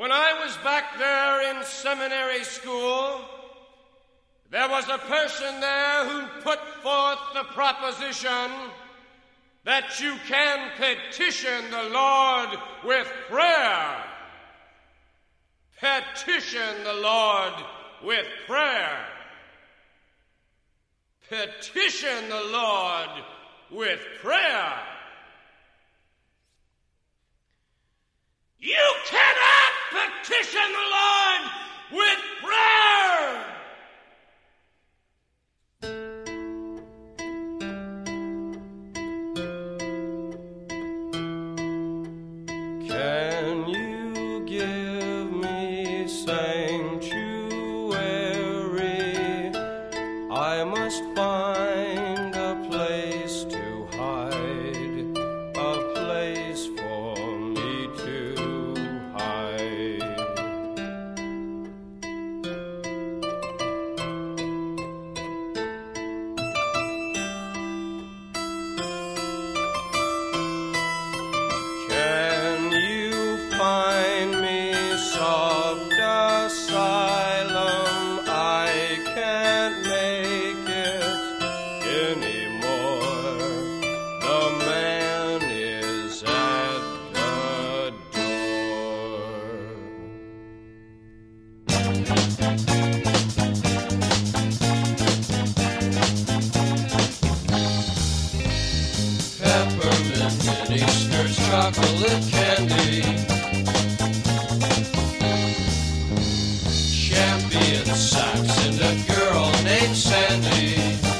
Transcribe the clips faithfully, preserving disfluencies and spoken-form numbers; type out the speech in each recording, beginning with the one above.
When I was back there in seminary school, there was a person there who put forth the proposition that you can petition the Lord with prayer. Petition the Lord with prayer. Petition the Lord with prayer. You cannot petition the Lord with prayer. Can you give me sanctuary? I must find a place to hide, a place for me to hide. Can you find me soft asylum? I can't make it anymore. The man is at the door. Peppermint mini skirts, chocolate candy, champion socks, and a girl named Sandy.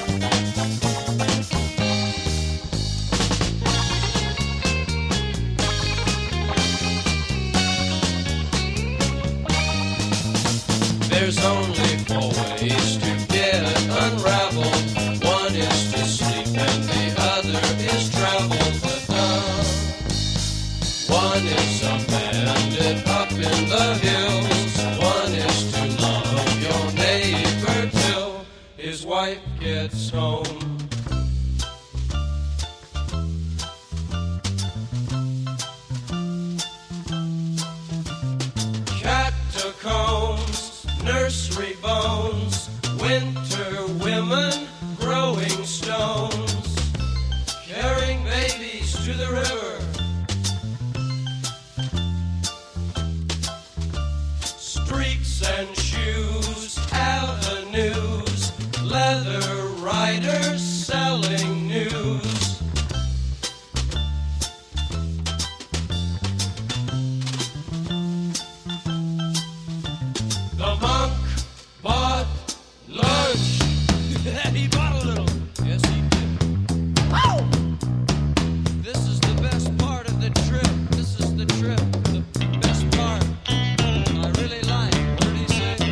There's only four ways to get unraveled. One is to sleep and the other is travel. But uh, one is a bandit up in the hills. One is to love your neighbor till his wife gets home. Catacombs, nursery bones, winter women, growing stones, carrying babies to the river, streets and shoes, avenues, leather riders selling news. The monk bought lunch. He bought a little. Yes, he did. Oh! This is the best part of the trip. This is the trip. The best part. I really like. What did he say?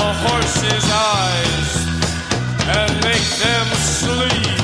horses' eyes and make them sleep.